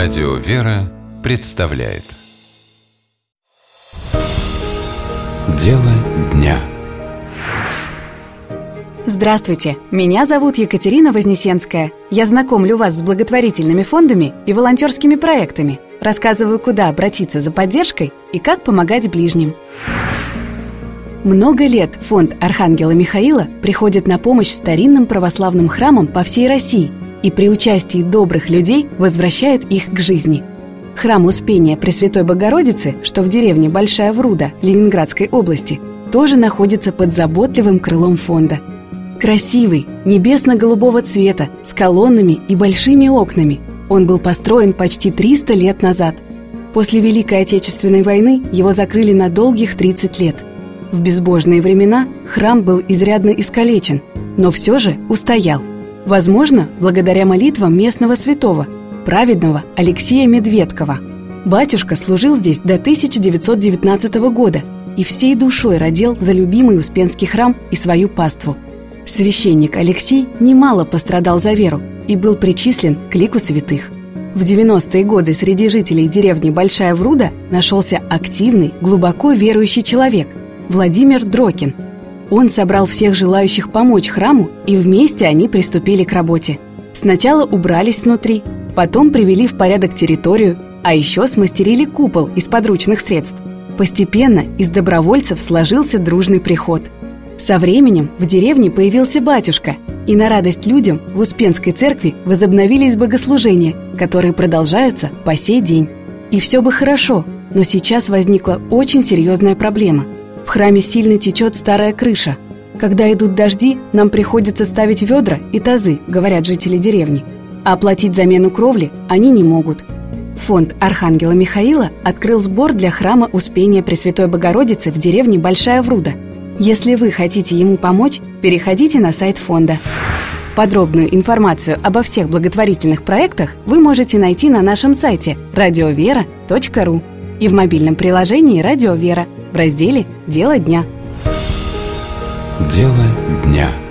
Радио «Вера» представляет Дело дня. Здравствуйте, меня зовут Екатерина Вознесенская. Я знакомлю вас с благотворительными фондами и волонтерскими проектами, рассказываю, куда обратиться за поддержкой и как помогать ближним. Много лет фонд Архангела Михаила приходит на помощь старинным православным храмам по всей России и при участии добрых людей возвращает их к жизни. Храм Успения Пресвятой Богородицы, что в деревне Большая Вруда Ленинградской области, тоже находится под заботливым крылом фонда. Красивый, небесно-голубого цвета, с колоннами и большими окнами. Он был построен почти 300 лет назад. После Великой Отечественной войны его закрыли на долгих 30 лет. В безбожные времена храм был изрядно искалечен, но все же устоял. Возможно, благодаря молитвам местного святого, праведного Алексея Медведкова. Батюшка служил здесь до 1919 года и всей душой родил за любимый Успенский храм и свою паству. Священник Алексей немало пострадал за веру и был причислен к лику святых. В 90-е годы среди жителей деревни Большая Вруда нашелся активный, глубоко верующий человек – Владимир Дрокин. Он собрал всех желающих помочь храму, и вместе они приступили к работе. Сначала убрались внутри, потом привели в порядок территорию, а еще смастерили купол из подручных средств. Постепенно из добровольцев сложился дружный приход. Со временем в деревне появился батюшка, и на радость людям в Успенской церкви возобновились богослужения, которые продолжаются по сей день. И все бы хорошо, но сейчас возникла очень серьезная проблема. В храме сильно течет старая крыша. Когда идут дожди, нам приходится ставить ведра и тазы, говорят жители деревни. А оплатить замену кровли они не могут. Фонд Архангела Михаила открыл сбор для храма Успения Пресвятой Богородицы в деревне Большая Вруда. Если вы хотите ему помочь, переходите на сайт фонда. Подробную информацию обо всех благотворительных проектах вы можете найти на нашем сайте radiovera.ru и в мобильном приложении «Радио Вера» в разделе «Дело дня». Дело дня.